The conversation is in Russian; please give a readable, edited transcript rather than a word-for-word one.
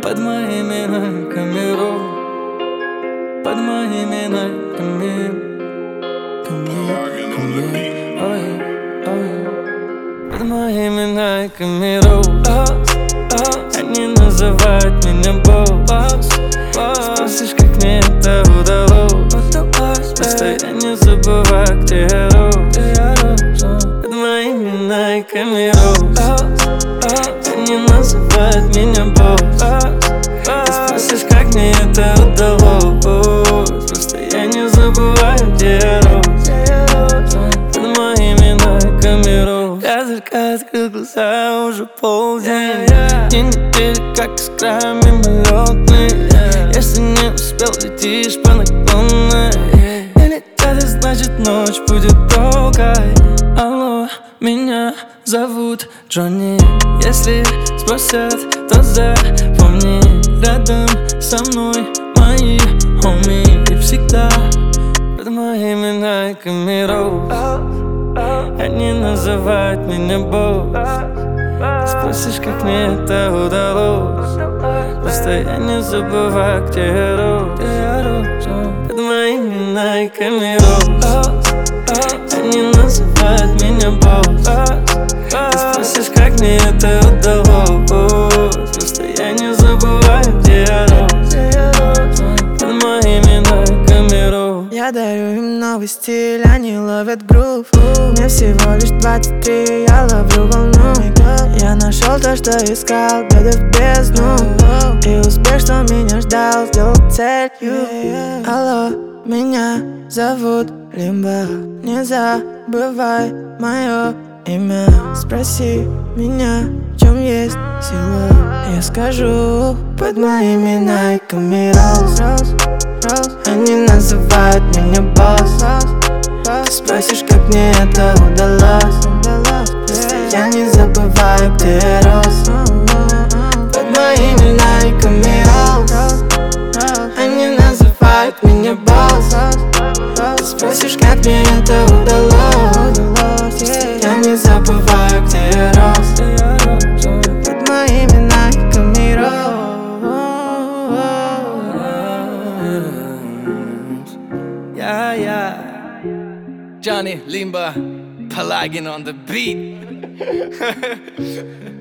Под моими найками рок, под моими найками, под моими найками рок. Они называют меня босс. Спросишь, как мне это удалось? Просто я не забываю, где я рос. Под моими найками рок. Они называют меня босс. Спросишь, как мне это удалось? Просто я не забываю, где я рос. Под моими найками рос. Я только открыл глаза, уже полдень. День недели, как искра мимолетный. Если не успел, летишь по наклонной. Не летят, значит ночь будет долгой. Алло, меня зовут Джонни. Если спросят, то запомни. Рядом со мной мои хоми. И всегда под моими найками рос. Они называют меня босс. Спросишь, как мне это удалось? Просто я не забываю, где я рос. Под моими найками рос. Они называют меня босс. Спросишь, как мне это удалось? Просто я не забываю, где я рос. Под моими найками рос. Я дарю им новый стиль, они ловят грув. Мне всего лишь 23, я ловлю волну. Я нашел то, что искал, глядя в бездну. И успех, что меня ждал, сделал целью. Алло, меня зовут Лимба. Не забывай мое имя. Спроси меня, в чем есть сила. Я скажу, под моими найками рос. Они называют меня босс. Ты спросишь, как мне это удалось? Я не забываю, где я рос. Под моими найками рос. Они называют меня босс. Ты спросишь, как мне это удалось? Я не забываю, где я рос. Под моими найками рос. Johnny Limba, Pelagin on the beat.